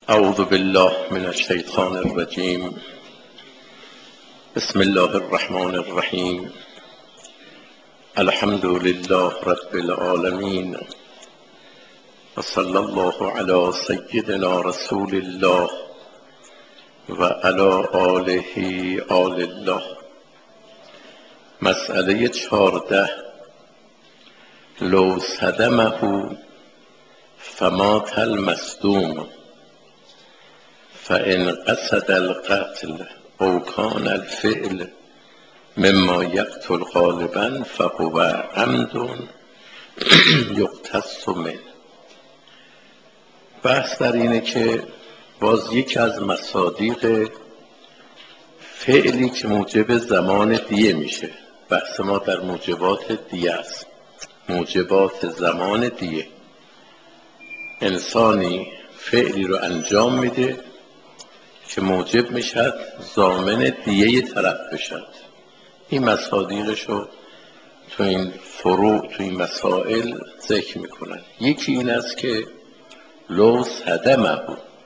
اعوذ بالله من الشیطان الرجیم. بسم الله الرحمن الرحیم. الحمد لله رب العالمین و صلی الله علی سیدنا رسول الله و علی آله آل الله. مسئله 14. لو صدمه فمات المصدوم فإن قصد القتل او کان الفعل مما یقتل غالبا فهو عمد یقتص منه. بحث در اینه که باز یکی از مصادیق فعلی که موجب زمان دیه میشه. بحث ما در موجبات دیه است. موجبات زمان دیه، انسانی فعلی رو انجام میده که موجب میشد ضامن دیه طرف بشد. این مصادیقش رو تو این فروع، تو این مسائل ذکر میکنن. یکی این است که لو صدمه،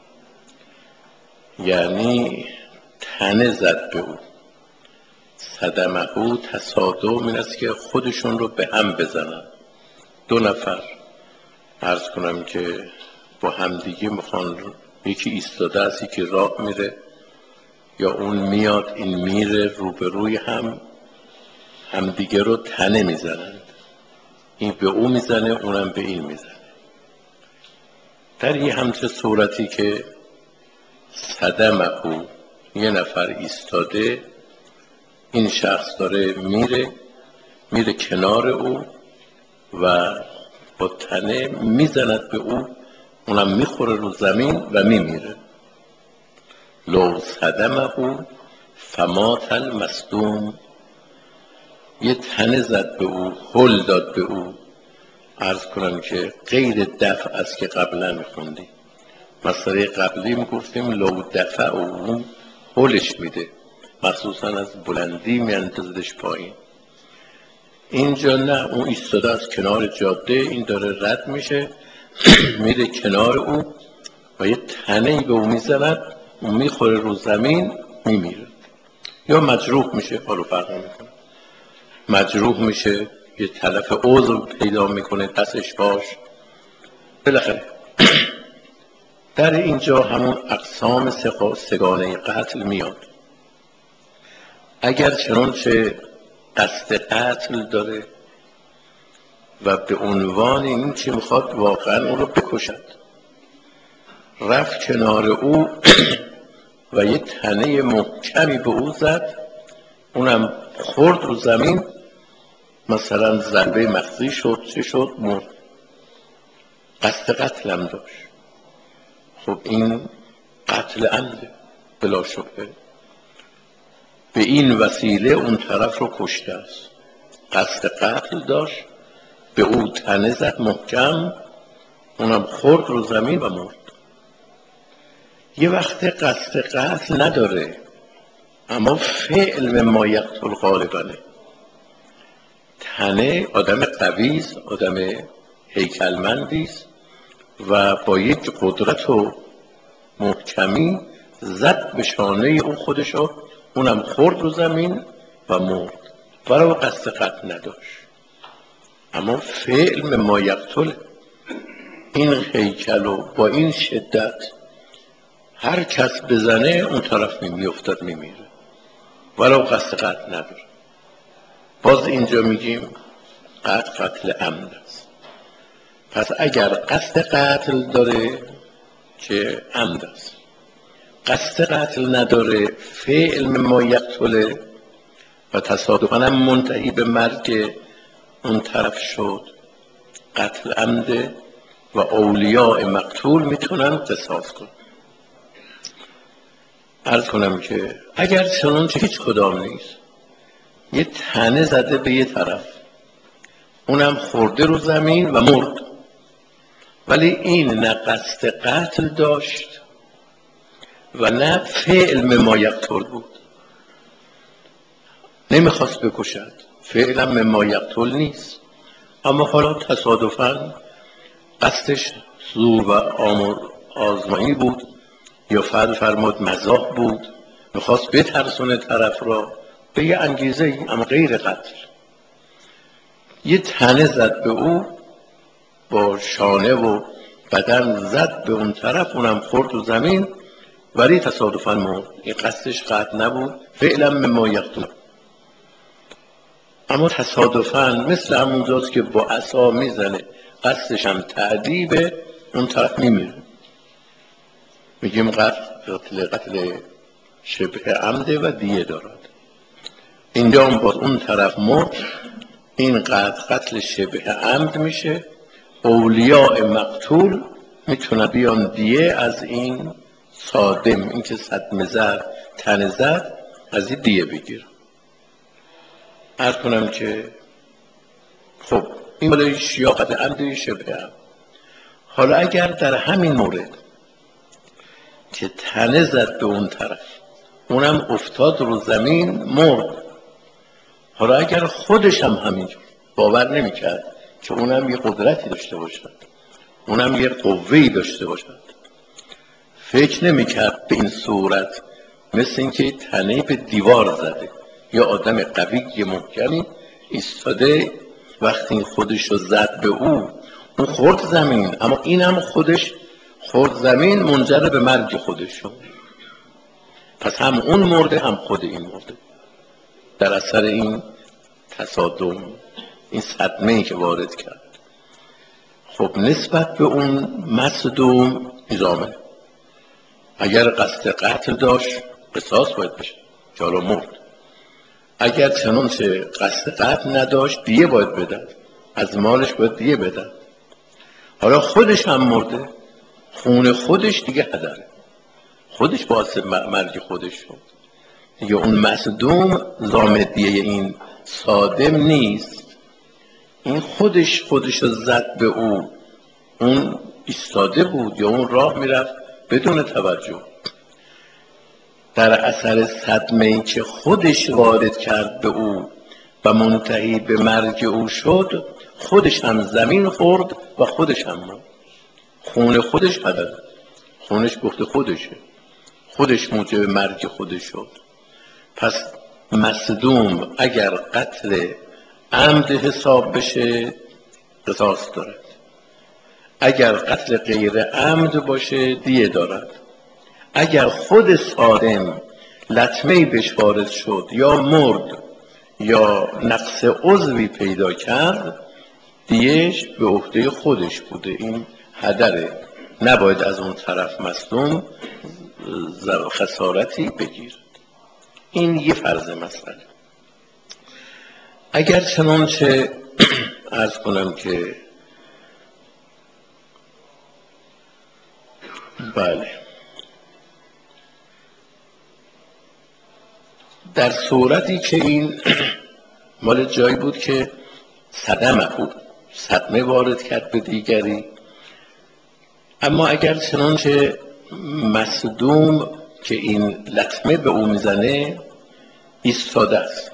یعنی تنه زد به او. صدمه تصادم این است که خودشون رو به هم بزنن. دو نفر عرض کنم که با همدیگه میخوان، یکی ایستاده است یکی راه میره، یا اون میاد این میره، روبروی همدیگه رو تنه میزنند. این به او میزنه، اونم به این میزنه. در یه همچه صورتی که صدمه یه نفر ایستاده، این شخص داره میره کنار او و با تنه میزند به او، اونم میخوره رو زمین و میمیره. لو صدمه فمات المصدوم، یه تنه زد به او، هل داد به او. عرض کنم که غیر دفع است که قبلا میخوندیم. مسئله قبلی میگفتیم لو دفع او هلش میده، مخصوصا از بلندی میاندازدش پایین. اینجا نه، اون ایستاده از کنار جاده، این داره رد میشه میره کنار او و یه تنهی به او میزند، اون میخوره رو زمین میمیره. یا مجروح میشه، حالا فرق نمیکنه، مجروح میشه، یه تلف عضو پیدا میکنه دستش باش. بالاخره در اینجا همون اقسام سگانه قتل میاد. اگر چنانچه قصد قتل داره و به عنوان این که میخواد واقعا اون رو بکشد، رفت کنار او و یه تنه محکمی به او زد، اونم خورد رو زمین، مثلا ضربه مغزی شد، چه شد، مرد. قصد قتل هم داشت. خب این قتل عمده بلا شبهه. به این وسیله اون طرف رو کشته است. قصد قتل داشت، به او تنه زد محکم، اونم خورد رو زمین و مرد. یه وقت قصد قتل نداره اما فعل مما یقتل غالبانه. تنه آدم قویست، آدم هیکلمندیست و با یک قدرت و محکمی زد به شانه او خودشو، اونم خورد رو زمین و مرد. برای قصد قتل نداشت اما فعل مما یقتل. این هیکل و با این شدت هر کس بزنه اون طرف میافتاد میمیره، ولو قصد قتل نداره. باز اینجا میگیم قتل عمد است. پس اگر قصد قتل داره که عمد است، قصد قتل نداره فعل مما یقتل و تصادفاً هم منتهی به مرگ اون طرف شد، قتل عمده و اولیاء مقتول میتونن قصاص کنن. عرض کنم که اگر چنانچه هیچ کدام نیست، یه تنه زده به یه طرف، اونم خورده رو زمین و مرد، ولی این نه قصد قتل داشت و نه فعل مما یقتل بود، نمیخواست بکشد، فعلا مما یقتل نیست، اما حالا تصادفاً قصدش زور و آزمایی بود یا فرمود مزاح بود، میخواست بترسونه طرف را به یه انگیزه ای، اما غیر قتل. یه تنه زد به او با شانه و بدن، زد به اون طرف، اونم خورد و زمین، ولی تصادفاً مرد. این قصدش قتل نبود، فعلا مما یقتل، اما تصادفاً مثل همونجاست که با عصا میزنه، قصدش هم تعذیب، اون طرف میمیره. میگیم قتل شبه عمده و دیه دارد. اینجا هم باز اون طرف مرد، این قتل شبه عمد میشه. اولیاء مقتول میتونه بیان دیه از این صادم، این که صدمه زد، تنه زد، از این دیه بگیر. عرض کنم که خب این مالش یا قتل عمد شبه عمد. حالا اگر در همین مورد که تنه زد به اون طرف، اونم افتاد رو زمین مرد، حالا اگر خودش هم همینجور باور نمیکرد که اونم یه قدرتی داشته باشد، اونم یه قوه‌ای داشته باشد، فکر نمیکرد به این صورت مثل اینکه تنه به دیوار زده یا آدم قوی محکمی ایستاده، وقتی خودش رو زد به اون خورد زمین، اما این هم خودش خورد زمین، منجر به مرگ خودش شد. پس هم اون مرده هم خود این مرده در اثر این تصادم، این صدمه‌ای که وارد کرد. خب نسبت به اون مصدوم ادامه، اگر قصد قتل داشت قصاص باید بشه، جالو مرد. اگر چنانچه قصد قتل نداشت دیه باید بدن، از مالش باید دیه بدن. حالا خودش هم مرده، خون خودش دیگه هدره، خودش باعث مرگ خودش شد دیگه. اون مصدوم ضامن دیه این صادم نیست، این خودش رو زد به او، اون ایستاده بود یا اون راه میرفت بدون توجه، در اثر صدمه‌ای که خودش وارد کرد به او و منتهی به مرگ او شد، خودش هم زمین خورد و خودش هم مرد. خون خودش هدر، خونش گفته خودشه، خودش موجب مرگ خودش شد. پس مصدوم اگر قتل عمد حساب بشه قصاص دارد، اگر قتل غیر عمد باشه دیه دارد. اگر خود صادم لطمه‌ای بهش وارد شد یا مرد یا نقص عضوی پیدا کرد، دیهش به عهده خودش بوده، این هدره، نباید از اون طرف مصدوم خسارتی بگیرد. این یه فرض مسئله. اگر چنانچه عرض کنم که بله، در صورتی که این مال جایی بود که صدمه وارد کرد به دیگری، اما اگر چنانچه مصدوم که این لطمه به او میزنه ایستاده است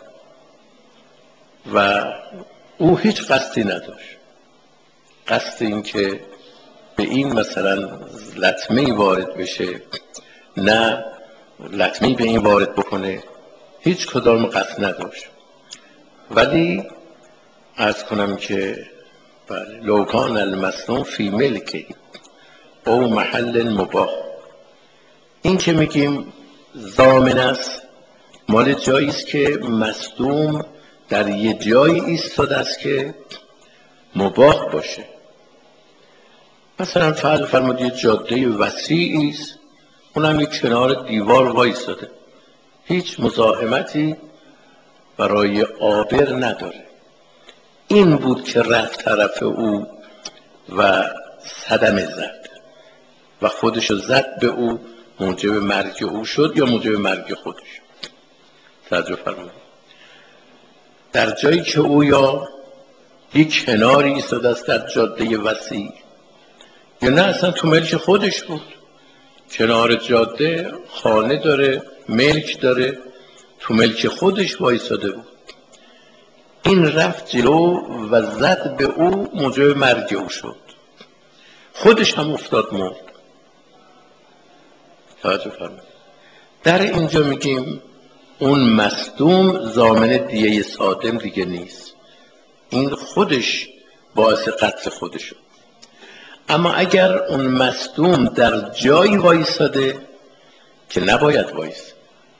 و او هیچ قصدی نداشت، قصد این که به این مثلا لطمه‌ای وارد بشه، نه لطمه‌ای به این وارد بکنه، هیچ کدام قصد نداشت، ولی عرض کنم که بله، لو کان المصنوع فی ملک او محل مباح، این که میگیم ضامن است مال جایی است که مصدوم در یه جایی ایستاده است که مباح باشه. مثلا فرمود یه جاده وسیعی است، اونم یک کنار دیوار وایستاده، هیچ مزاحمتی برای عابر نداره. این بود که رفت طرف او و صدمه زد و خودشو زد به او، موجب مرگ او شد یا موجب مرگ خودش. توجه فرمایید، در جایی که او یا یک کناری ایستاده است در جاده وسیع، یا نه اصلا تو ملک خودش بود، کنار جاده خانه داره، ملک داره، تو ملک خودش وایستاده بود، این رفت جلو و زد به او، موجب مرگ او شد، خودش هم افتاد مرد. توجه فرمایید. در اینجا میگیم اون مصدوم ضامن دیه صادم دیگه نیست، این خودش باعث قتل خودشو. اما اگر اون مصدوم در جایی وایساده که نباید وایساده،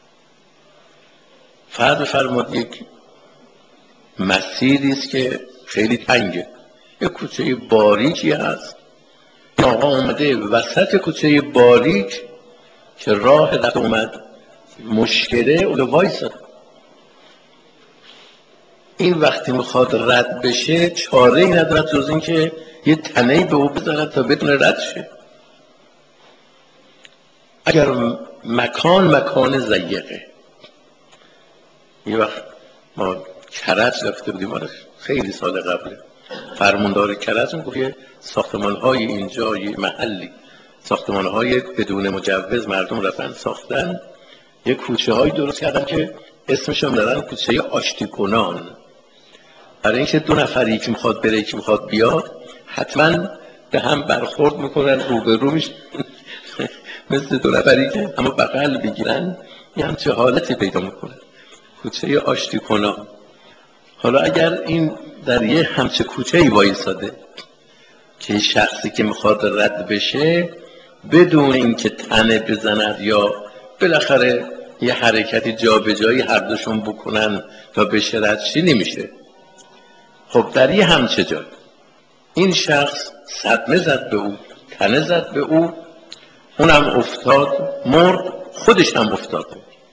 فرض فرمود یک مسیری است که خیلی تنگه، یک کوچه باریکی هست، آقا اومده وسط کوچه باریک که راه رفت اومد مشکله اون وایساده. این وقتی میخواد رد بشه چاره ای ندارد جز این که یه تنهی به او بزند تا بتونه رد شه. اگر مکان ضیقه، یه وقت ما کرج رفته بودیم، خیلی سال قبله، فرماندار کرج میگفت که ساختمان‌های اینجا یه محلی ساختمان‌های بدون مجوز مردم رفتن ساختن، یه کوچه‌هایی درست کردن که اسمش هم دادن کوچه آشتی کنان، برای اینکه دو نفر یکی میخواد بره یکی میخواد بیاد حتما به هم برخورد میکنن، روبرو میشن مثل دو نفری که اما بغل بگیرن، یه همچه حالتی پیدا میکنن، کوچه آشتی کنان. حالا اگر این در یه همچه کوچه ای وایساده که شخصی که میخواد رد بشه بدون اینکه تنه بزند یا بالاخره یه حرکتی جا به جایی هر دوشون بکنن تا بشه رد شی، نمیشه. خب در یه همچه جای این شخص صدمه زد به او، تنه زد به او، اونم افتاد مرد، خودش هم افتاد.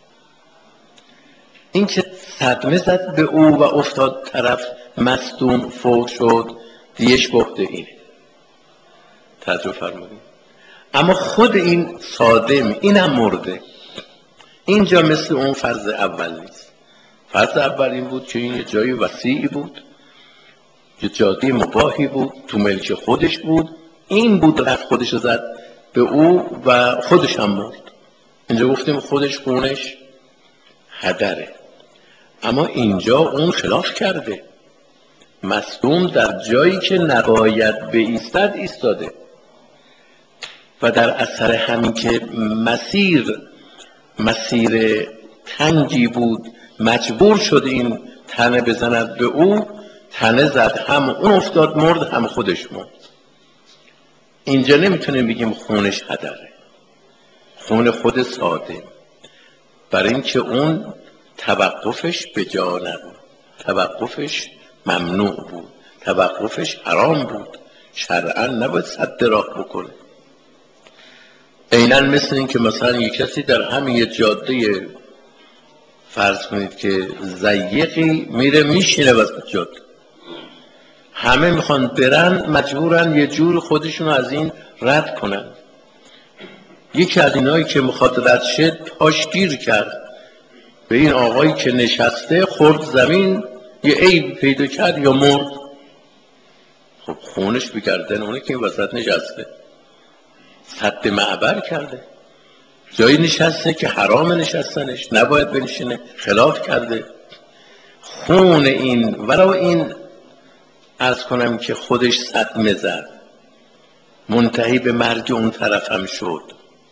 این که صدمه زد به او و افتاد طرف مصدوم فوت شد، دیش بهته اینه. توجه فرمودید. اما خود این صادم اینم مرده. اینجا مثل اون فرض اول نیست. فرض اول این بود که این یه جای وسیعی بود، یه جاده مباحی بود، تو ملک خودش بود، این بود رفت خودش زد به او و خودش هم مرد. اینجا گفتیم خودش خونش هدره. اما اینجا اون خلاف کرده، مصدوم در جایی که نباید بایستد ایستاده و در اثر همین که مسیر تنگی بود مجبور شد این تنه بزند به او، تنه زد، هم اون افتاد مرد هم خودش مرد. اینجا نمیتونیم بگیم خونش هدره، خون خود ساده، برای اینکه اون توقفش به جا نبود، توقفش ممنوع بود، توقفش حرام بود، شرعاً نباید صد راه بکنه. عیناً مثل این که مثلا یک کسی در همین یه جاده فرض کنید که ضیقی میره میشینه وسط جاده، همه میخوان برن، مجبورن یه جور خودشون از این رد کنن. یکی از اینایی که میخواد رد شه پاش گیر کرد به این آقایی که نشسته، خورد زمین، یه عیب پیدا کرد یا مرد. خب خونش به گردن اونه که این وسط نشسته، سد معبر کرده، جایی نشسته که حرام نشستنش، نباید بنشینه، خلاف کرده. خون این ولو این عرض کنم که خودش صدمه زد، منتهی به مرگ اون طرف هم شد،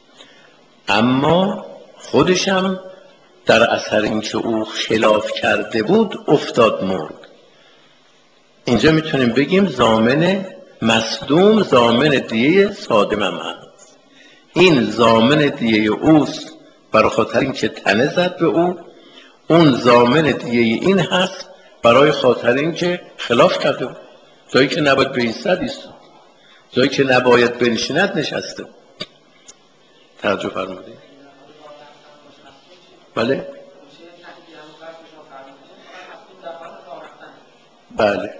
اما خودش هم در اثر اینکه او خلاف کرده بود افتاد مرد. اینجا میتونیم بگیم ضامن مصدوم ضامن دیه صادم هم هست. این ضامن دیه اوست برای خاطر اینکه تنه زد به او، اون ضامن دیه این هست برای خاطر اینکه خلاف کرده بود، جایی که نباید بایستد ایستاد، جایی که نباید بنشیند نشسته. توجه فرمودید؟ بله بله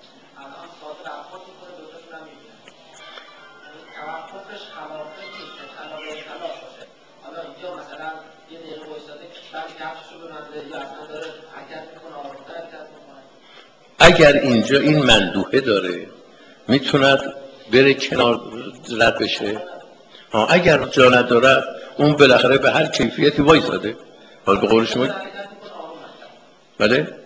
اگر اینجا این مندوحه داره میتوند بره کنار رد بشه. اگر جا نداره اون بالاخره به هر کیفیتی وایساده. حالا به قول شما بله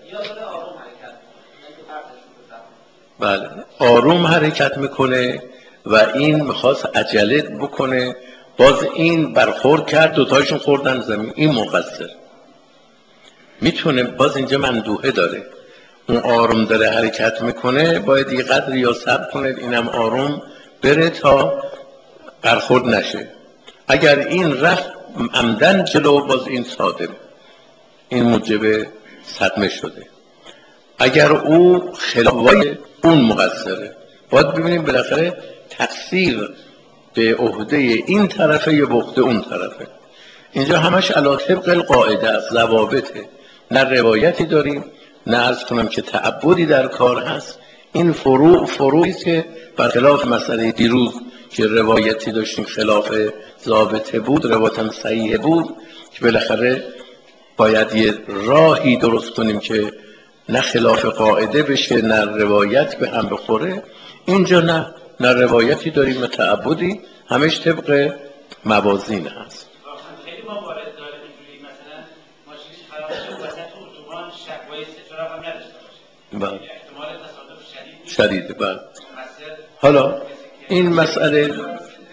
بله آروم حرکت میکنه و این میخواست عجله بکنه باز این برخورد کرد، دوتایشون خوردن زمین، این مقصر. میتونه باز اینجا مندوحه داره، اون آروم داره حرکت میکنه، باید یه قدر یا صبر کنه اینم آروم بره تا برخورد نشه. اگر این رفت عمدن جلو، باز این صادم، این موجب صدمه شده. اگر او خلافای اون مقصره، باید ببینیم بالاخره تقصیر به عهده این طرفه یا به عهده اون طرفه. اینجا همش علی طبق القاعده است، ضوابطه، نه روایتی داریم نه عرض کنم که تعبدی در کار هست. این فروعی است که برخلاف مسئله دیروز که روایتی داشتیم خلاف ضابطه بود، روایتم صحیح بود، که بالاخره باید یه راهی درست کنیم که نه خلاف قاعده بشه نه روایت به هم بخوره. اینجا نه روایتی داریم نه تعبدی، همش طبق موازین هست. خیلی موارد داره اینجوری، مثلا ماشینش خراب شده وسط اتوبان، شکوای ستاره هم نداشته باشه، احتمال تصادف شدیده. بله. حالا این مسئله قصد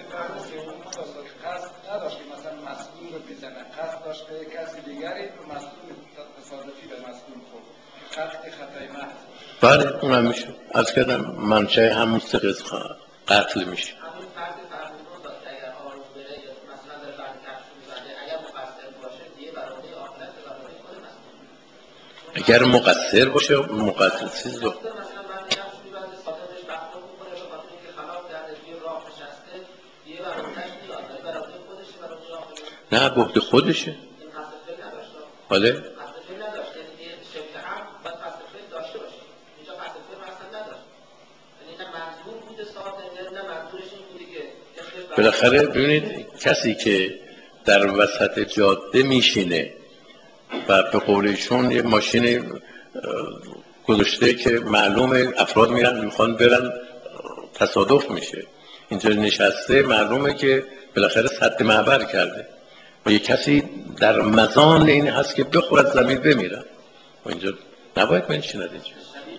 نداشت که مثلا مسئول رو بزنه، قصد داشت که کسی دیگری مسئول تصادفی به مسئول خورد، خطای محض. بله اونم میشه. از کردم منشأ همون سقط قتل میشه. همون فرد فرمودون داشت که اگر آروم بره یا مثلا در فرد کفش میزنه، اگر مقصر باشه دیگه برای آخرت برای خود مسئول. اگر مقصر باشه مقصر چیز رو مثلا من کفش میبنده ساعتش وقتا میکنه به خاطر اینکه خلاف کرده توی راه نشسته، دیگه برایش میاد، ولی برای خودشه، برای آخرت نه به عهده خودشه. این قصد فعل نداشت. بله قصد فعل نداشت، یعنی شبه هم باید قصد فعل داشته باشه. اینجا قصد فعل اصلا نداشت، یعنی نه منظور بوده ساعت، نه منظورش این بوده که بالاخره ببینید کسی که در وسط جاده میشینه و به قولشون یه ماشین گذاشته که معلومه افراد میرن میخوان برن تصادف میشه، اینجا نشسته معلومه که بالاخره سد معبر کرده و یه کسی در مزان این هست که بخورد زمین بمیرن و اینجا نباید بنشیند اینجا.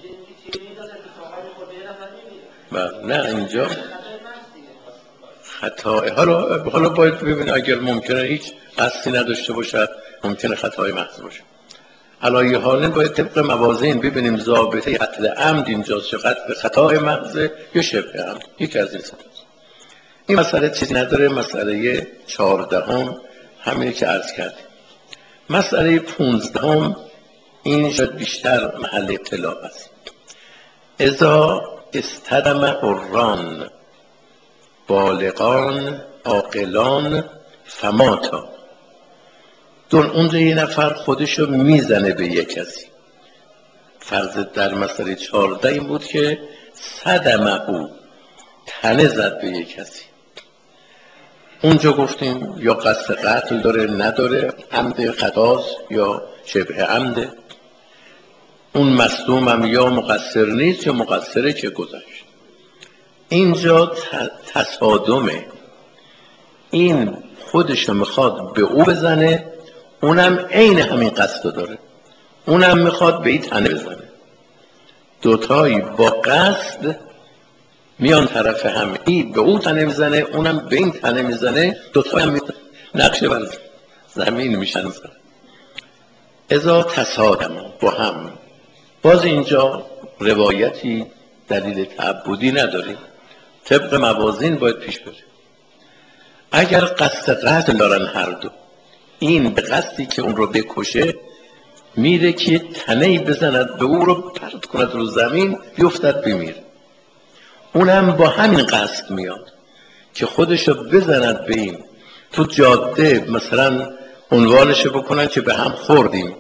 نه اینجا خطا. حالا باید ببینید اگر ممکنه هیچ قصدی نداشته باشد، ممکنه خطای محض باشه. علایه حال باید طبق موازین ببینیم ضابطه قتل عمد اینجاست چه قتل خطای محض یا شبه عمد، یکی از این سطح. این مسئله چیزی نداره. مسئله 14 همینی که عرض کردیم. مسئله 15 این شاید بیشتر محل اطلاع است. اذا استدم حران بالغان عاقلان فماتا. اونجا یه نفر خودشو میزنه به یک کسی. فرض در مسئله 14 این بود که صدمه او تنه زد به یک کسی. اونجا گفتیم یا قصد قتل داره نداره، عمد خطاست یا شبه عمده. اون مصدوم هم یا مقصر نیست یا مقصره که گذشت. اینجا تصادمه، این خودشو میخواد به او بزنه، اونم عین همین قصد داره، اونم میخواد به این تنه بزنه. دوتایی با قصد میان طرف هم، این به اون تنه میزنه اونم به این تنه میزنه، دوتایی هم نقشه بر زمین میشن. اذا تصادم با هم، باز اینجا روایتی دلیل تعبدی نداریم، طبق موازین باید پیش بره. اگر قصد قتل دارن هر دو، این به قصدی که اون رو بکشه میره که تنهی بزند به او رو پرت کند رو زمین بیفتد بمیر. اونم با همین قصد میاد که خودشو بزند به این. تو جاده مثلا عنوانشو بکنن که به هم خوردیم،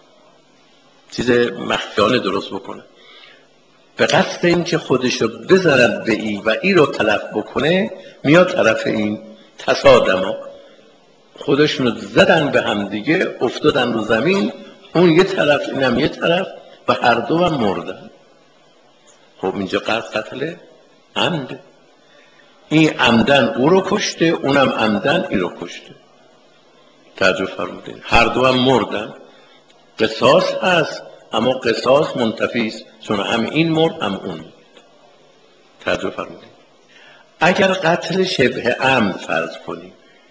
چیز مخفیانه درست بکنن، به قصد این که خودشو بزند به این و این رو تلف بکنه، میاد طرف این. تصادما خودشونو زدن به هم دیگه، افتادن رو زمین، اون یه طرف اینم یه طرف و هر دو هم مردن. خب اینجا قتل عمد، این عمدن او رو کشته، اونم عمدن این رو کشته. توجه فرمودین هر دو هم مردن. قصاص هست اما قصاص منتفی است، چون هم این مرد هم اون مرد. توجه فرمودین. اگر قتل شبه عمد فرض کنیم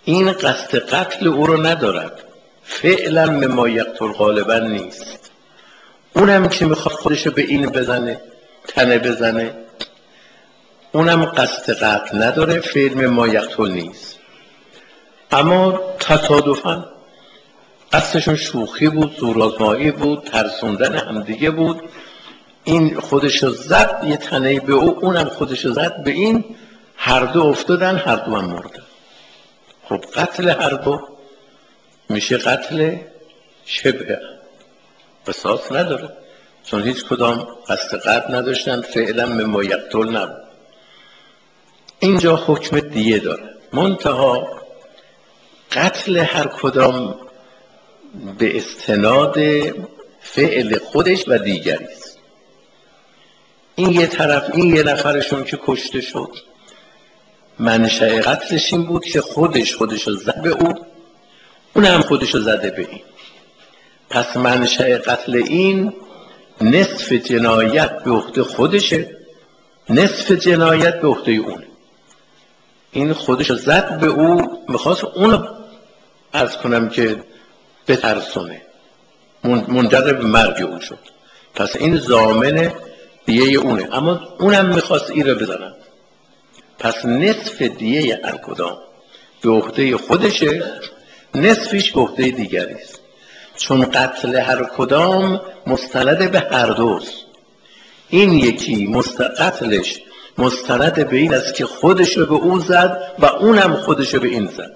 این قصد قتل او رو ندارد، فعلا مما یقتل غالبا نیست. اونم که میخواد خودشو به این بزنه، تنه بزنه، اونم قصد قتل نداره، فعل مما یقتل نیست. اما تصادفاً قصدشون شوخی بود، زورآزمایی بود، ترسوندن همدیگه بود. این خودشو زد یه تنه به او، اونم خودشو زد به این، هر دو افتادن، هر دو هم مردن. خب قتل هر دو میشه قتل شبه، قصاص نداره، چون هیچ کدام قصد قتل نداشتن، فعلا مما یقتل نبود. اینجا حکم دیه داره، منتها قتل هر کدام به استناد فعل خودش و دیگری است. این یه طرف، این یه نفرشون که کشته شد، منشأ قتلش این بود که خودشو زد به او، اون هم خودشو زده به این. پس منشأ قتل این نصف جنایت به عهده خودشه، نصف جنایت به عهده اونه. این خودشو زد به او، میخواست اونو عرض کنم که بترسونه، منجر به مرگ او شد. پس این ضامن دیه اونه، اما اونم میخواست این رو بزنن. پس نصف دیه هر کدام به عهده خودشه، نصفش به عهده دیگری است. چون قتل هر کدام مستند به هر دوست. این یکی قتلش مستند به این است که خودشو به او زد و اونم خودشو به این زد.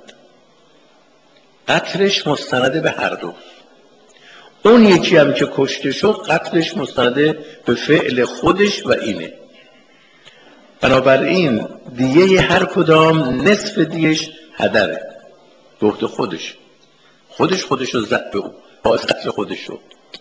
قتلش مستند به هر دوست. اون یکی هم که کشته شد قتلش مستند به فعل خودش و اینه. بنابراین دیه هر کدام نصف دیهش هدره، به عهده خودش. خودشو زد به او، باعث قتل خودش شد،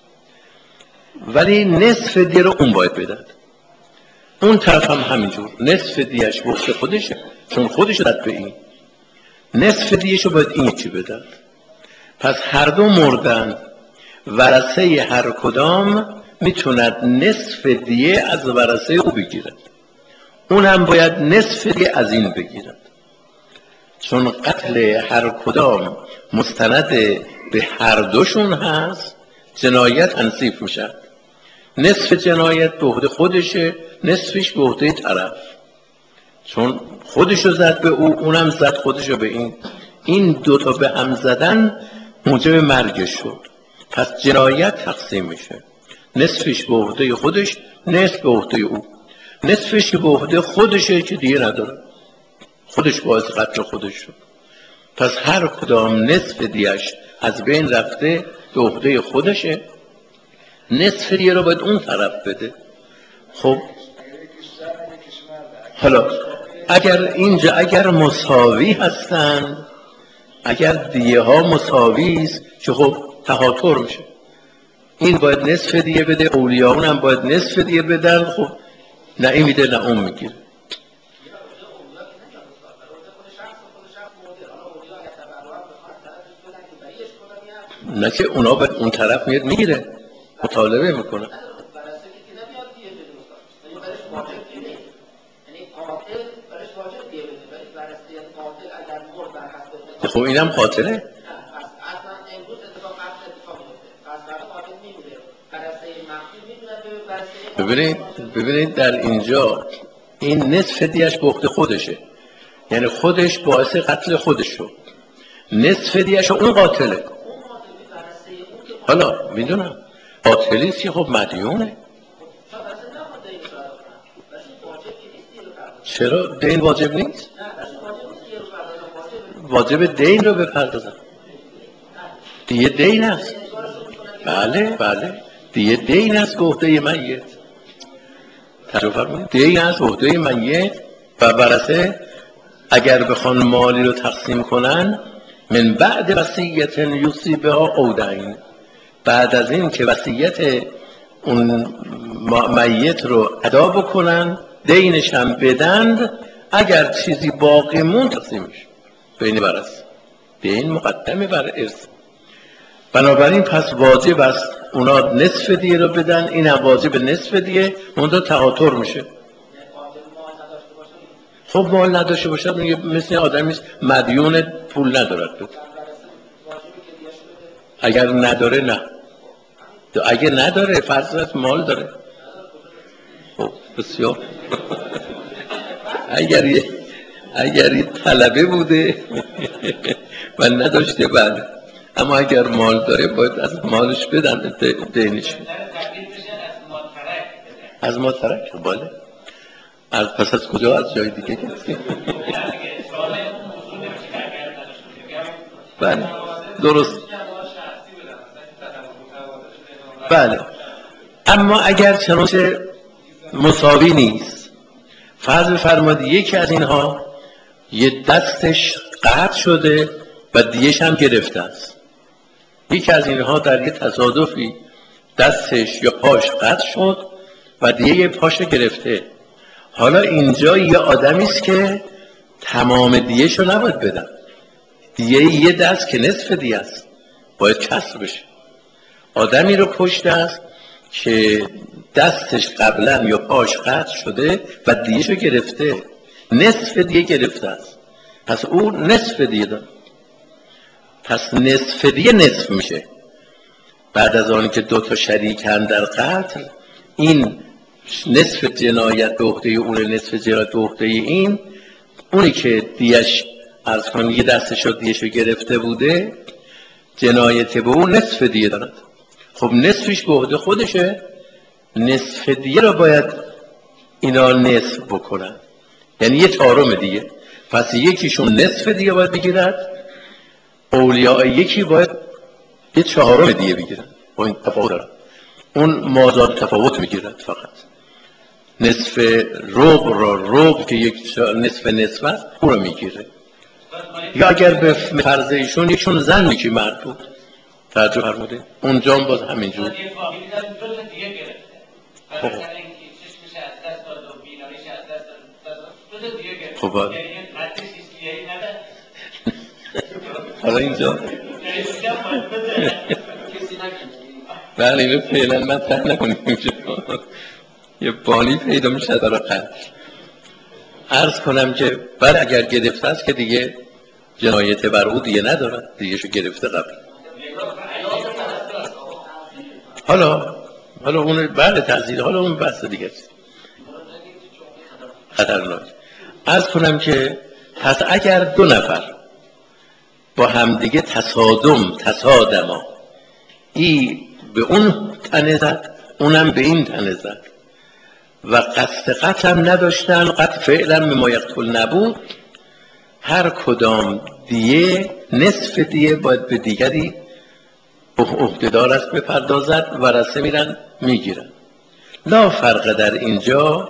ولی نصف دیه رو اون باید بدد. اون طرف هم همینجور، نصف دیهش به عهده خودشه، چون خودشو زد به این، نصف دیهشو باید این یکی بدد. پس هر دو مردن، ورثه هر کدام میتوند نصف دیه از ورثه او بگیرد، اون هم باید نصف دیه از این بگیرد. چون قتل هر کدام مستند به هر دوشون هست، جنایت تنصیف میشه. نصف جنایت به عهده خودشه، نصفش به عهده طرف، چون خودشو زد به او، اونم زد خودشو به این. این دوتا به هم زدن موجب مرگش شد. پس جنایت تقسیم میشه، نصفش به عهده خودش، نصف به عهده او. نصفش به عهده خودشه که دیگه نداره، خودش باعث قتل خودش شد. پس هر کدام نصف دیش از بین رفته، به عهده خودشه، نصف دیگه رو باید اون طرف بده. خب حالا اگر مساوی هستن، اگر دیه ها مساوی است که خب تهاتر میشه، این باید نصف دیه بده، اولیاءون هم باید نصف دیه بدن، خب نه این میده نه اون میگیره. نه که اونا باید اون طرف میاد میگیره، مطالبه میکنه. خب اینم قاتله. ببینید در اینجا این نصف دیش به عهده خودشه، یعنی خودش باعث قتل خودش شد، نصف دیش اون قاتله. حالا میدونم قاتلیست که خب مدیونه. چرا دین واجب نیست؟ واجب دین رو بپردازن، دیگه دین است. بله دیگه دین است به عهده میت. توجه فرمایید، دین است به عهده میت و ورثه اگر بخوان مالی رو تقسیم کنن، من بعد وصیت یوصی بها او دین، بعد از این که وصیت اون میت رو ادا بکنن، دینش هم بدند، اگر چیزی باقی موند تقسیم میشه بین ورثه. دین مقدمه بر ارث. بنابراین پس واجب است اونا نصف دیه رو بدن، این هم واجب نصف دیه، منتها تهاتر میشه. خب مال نداشته باشد مثل آدمی مدیون پول ندارد بده. اگر نداره نه، اگر نداره فرض است مال داره. خب بسیار اگر یه طلبه بوده و نداشته بله، اما اگر مال داره باید از مالش بدن دینش. از ما ترک باله از پس از کجا از جای دیگه کسی بله درست بله. اما اگر چنانچه مساوی نیست، فرض بفرمایید یکی از اینها یه دستش قطع شده و دیگه‌ش هم گرفته است، یکی از اینها در یه تصادفی دستش یا پاش قطع شد و دیگه یه پاش گرفته، حالا اینجا یه آدمی است که تمام دیه‌شو نباید بدن، یه دست که نصف دیه است باید کسر بشه. آدمی رو کشته است که دستش قبلا یا پاش قطع شده و دیه‌شو گرفته، نصف دیه گرفته است، پس او نصف دیه داره، پس نصف دیه نصف میشه. بعد از آنی که دو تا شریکن در قتل، این نصف جنایت به عهده اون، نصف جنایت به عهده این، اونی که دیش از کنم یه دستش رو دیشو گرفته بوده جنایت به اون نصف دیه دارد. خب نصفش به عهده خودشه، نصف دیه رو باید اینا نصف بکنن، یعنی یه چهارم دیگه، پس یکیشون نصف دیگه باید بگیرد، اولیاء یکی باید یه چهارم دیگه بگیرن. با این تفاوت دارن، اون مازاد تفاوت میگیرد، فقط نصف ربع را ربع که یک نصف نصف است اون رو میگیره. یا اگر به فرض ایشون یکشون زن میکی مرد بود توجه فرمودید اونجا هم باز همینجور خب حالا اینجا بله اینو فعلا مطرح نکنیم اینجا یه بانی پیدا میشه برای قتل. عرض کنم که بله اگر گرفته است که دیگه جنایت بر او دیگه ندارد، دیگه شو گرفته قبل. حالا اون بله تعزیر، حالا اون بحث دیگه است خطرناک. عرض کنم که پس اگر دو نفر با همدیگه تصادما ای به اون تنه زد اونم به این تنه زد و قصد قتل هم نداشتن، قتل فعلا مما یقتل نبود، هر کدام دیه نصف دیه باید به دیگری عهده‌دار است بپردازد، ورثه میرن میگیرن. لا فرق در اینجا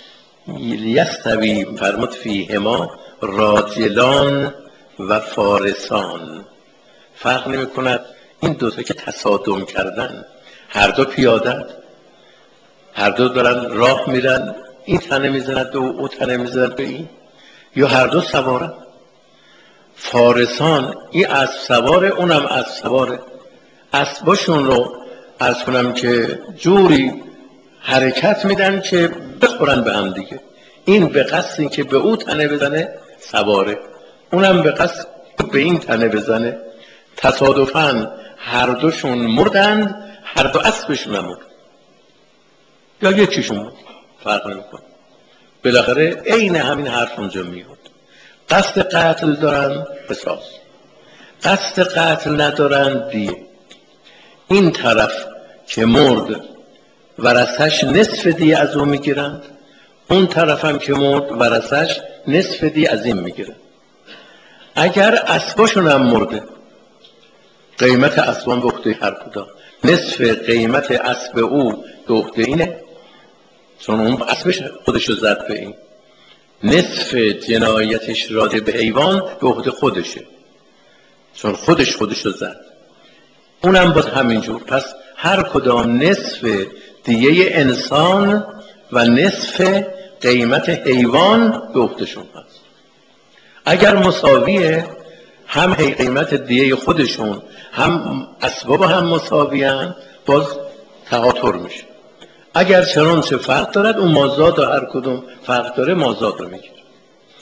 یستوی فرمود فیهما راجلان و فارسان، فرق نمی کند این دوتا که تصادم کردن، هر دو پیاده، هر دو دارن راه میرن، این تنه میزند به او تنه میزند به این، یا هر دو سوارن. فارسان این اسب سواره اونم اسب سواره، اسباشون رو عرض کنم که جوری حرکت میدن که بخورن به هم دیگه، این به قصد این که به او تنه بزنه سواره، اونم به قصد به این تنه بزنه، تصادفاً هر دوشون مردند، هر دو اسبشون هم مرد یا یکیشون مرد، فرق نمیکنه، بالاخره عین همین حرف اونجا میاد. قصد قتل دارن قصاص، قصد قتل ندارن دیه. این طرف که مرد ورثش نصف دیه از اون میگیرند، اون طرف هم که مرد ورثش نصف دیه از این میگیرند. اگر اسباشون هم مرده، قیمت اسبان به عهده هر کدام، نصف قیمت اسب او به عهده اینه چون اون اسبش خودشو زد به این، نصف جنایتش راجع به حیوان به عهده خودشه چون خودشو زد، اونم باز همینجور. پس هر کدام نصف دیگه انسان و نصف قیمت حیوان به عهدهشون هست. اگر مساویه، هم قیمت دیگه خودشون هم اسباب هم مساویان، باز تهاتر میشه. اگر چنانچه فرق دارد اون مازاد و هر کدوم فرق داره مازاد رو میگیره.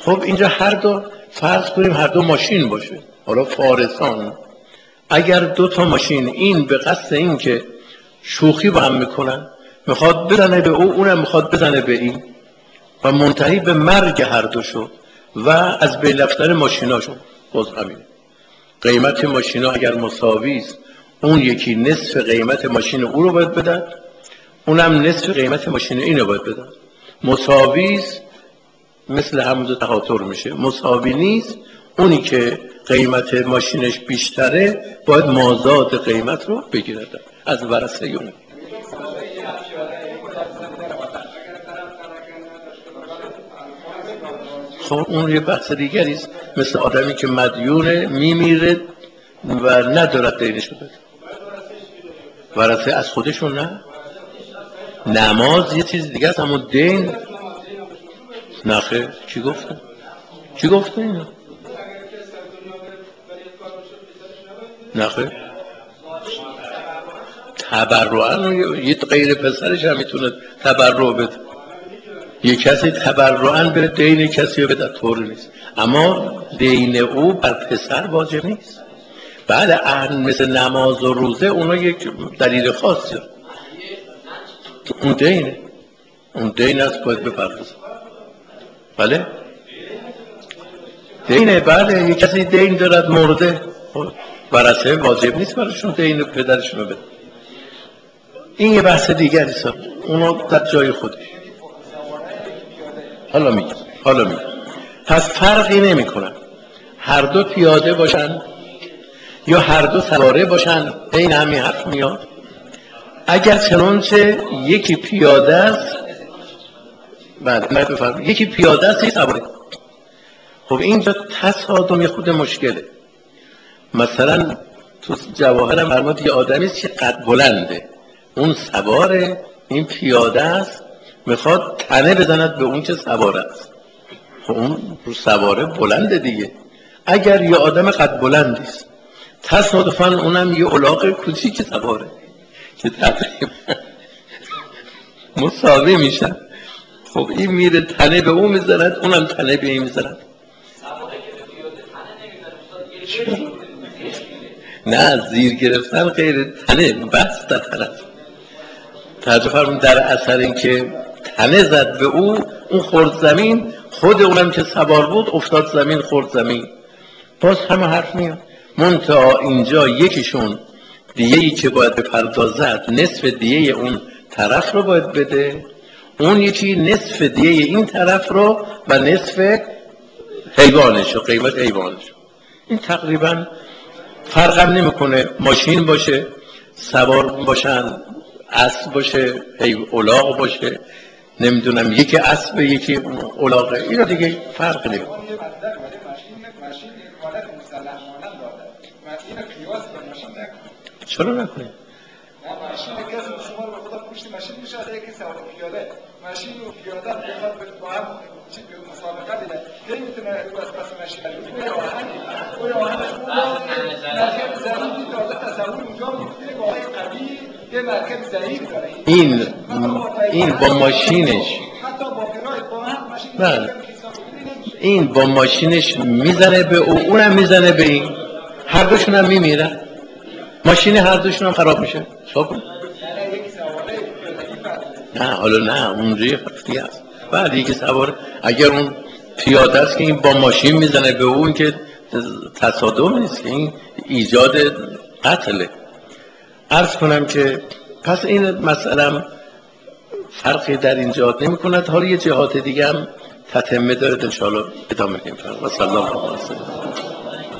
خب اینجا هر دو فرض کنیم هر دو ماشین باشه، حالا فارسان اگر 2 تا ماشین این به قصد این که شوخی با هم میکنن، میخواد بزنه به او، اونم میخواد بزنه به این و منتهی به مرگ هر دو شد و از بین رفتن ماشیناشون. باز همین قیمت ماشینا اگر مساوی است، اون یکی نصف قیمت ماشین او رو باید بدن، اونم نصف قیمت ماشین این رو باید بدن. مساوی است مثل همون تقاطر میشه، مساوی نیست اونی که قیمت ماشینش بیشتره باید مازاد قیمت رو بگیرد از ورثه اون. خب اون یه بحث دیگری است، مثل آدمی که مدیونه میمیره و ندارد دینش بده. ورثه از خودشون نه. نماز یه چیز دیگه است، اما دین نخیر. چی گفته؟ چی گفته اینو؟ نخیر. تبرعاً یه غیر پسرش هم میتونه تبرع بده، یه کسی تبرعاً بره دین کسی رو بده، طور نیست. اما دین او بر پسر واجب نیست. بله مثل نماز و روزه اونا یک دلیل خاصی، اون دینه، اون دین است باید بپردازه. بله دینه. بله یک کسی دین دارد مرده، ورثه واجب نیست براشون دین پدرشون رو بده. این یه بحث دیگری است، اونو در جای خودش. حالا میگم پس فرقی نمی کنن هر دو پیاده باشن یا هر دو سواره باشن، این همین حرف میاد. اگر چنانچه یکی پیاده است، بله بفرمایید، یکی پیاده است یکی سواره، خب اینجا تصادم خود مشکله. مثلا تو جواهرم فرمود یه آدمی است که قد بلنده، اون سواره، این پیاده است، میخواد تنه بزند به اون که سواره است. خب اون رو سواره بلنده دیگه. اگر یه آدم قد بلندی است، تصادفاً اونم یه الاغ کوچیک سواره که تقریبا مساوی میشن، خب این میره تنه به اون میزند، اونم تنه به این میزند. نه زیر گرفتن غیر تنه بس در طرف ترجمه فرمون در اثر این که تنه زد به او، اون خورد زمین، خود اونم که سوار بود افتاد زمین، خورد زمین. باز همه حرف میاد. منتها اینجا یکیشون دیه‌ای که باید بپردازد نصف دیه اون طرف رو باید بده، اون یکی نصف دیه این طرف رو و نصف حیوانش و قیمت حیوانش. این تقریبا فرقم نمیکنه ماشین باشه، سوار باشن، اسب باشه، الاغ باشه، نمیدونم یکی اسب یکی الاغه، اینا دیگه فرق نمیکنه. ماشین حالت مسلح مانند داره، اینو قیاس با ماشین نکنه. چرا نکنه؟ ماشین کسی شما رو خدا پشت ماشین میشه، یکی سوار پیاده، ماشین و پیاده بخواد با هم مسابقه بده، نمیتونه بس ماشین او آهنش مرکب ضعیفی داده، تصور اونجا میکنه با آقای قوی یه مرکب ضعیف داره. این با ماشینش حتی با پیرای با هم ماشین این با ماشینش میزنه به او، اونم میزنه به این، هر دوشون هم میمیرن، ماشین هر دوشون هم خراب میشه. صحب نه حالا نه اونجا یه فرقی هست. بعد یکی سواره اگر اون پیاده است که این با ماشین میزنه به اون که تصادم نیست، که این ایجاد قتله. عرض کنم که پس این مسئله فرقی در اینجا نمی کند. حالا یه جهات دیگه هم تتمه دارد، انشاءالله ادامه میدیم. و صلی الله علیه و سلم.